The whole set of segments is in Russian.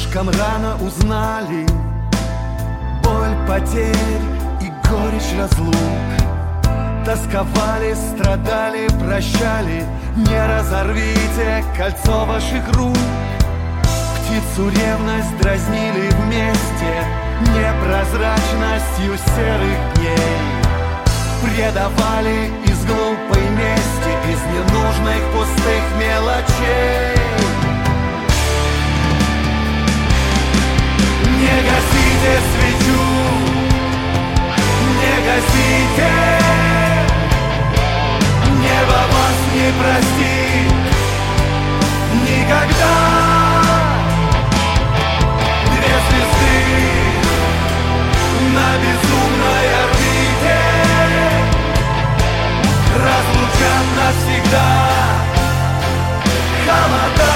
Слишком рано узнали боль потерь и горечь разлук. Тосковали, страдали, прощали. Не разорвите кольцо ваших рук. Птицу ревность дразнили вместе непрозрачностью серых дней. Предавали из глупой мести, из ненужных пустых мелочей. Не гасите свечу, не гасите. Небо вас не простит никогда. Две звезды на безумной орбите разлучат навсегда холода.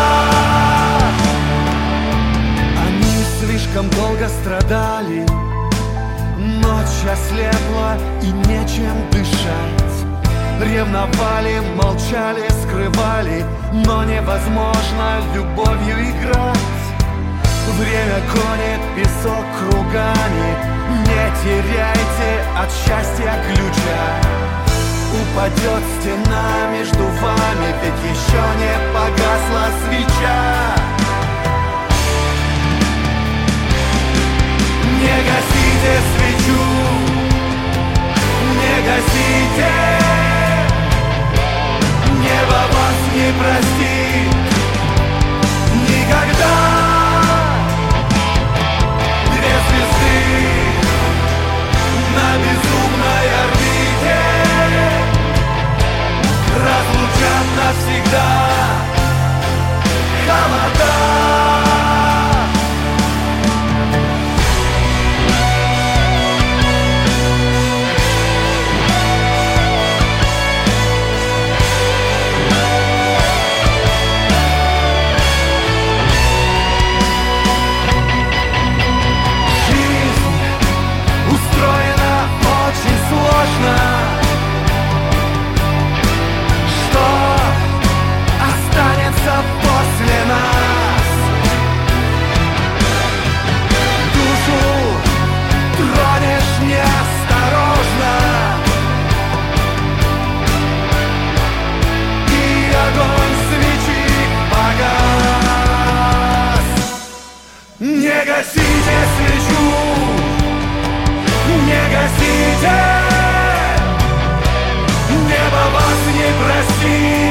Они слишком долго страдали, ночь ослепла и нечем дышать. Ревновали, молчали, скрывали, но невозможно любовью играть. Время гонит песок кругами, не теряйте от счастья ключа. Упадет стена между вами, ведь еще не погасла свеча. Не гасите свечу, не гасите. Небо вас не простит никогда. Две звезды на безумной орбите разлучат навсегда холода. Что останется после нас? Душу тронешь неосторожно, и огонь свечи погас. Не гасите свечу, не гасите. Небо вас не простит.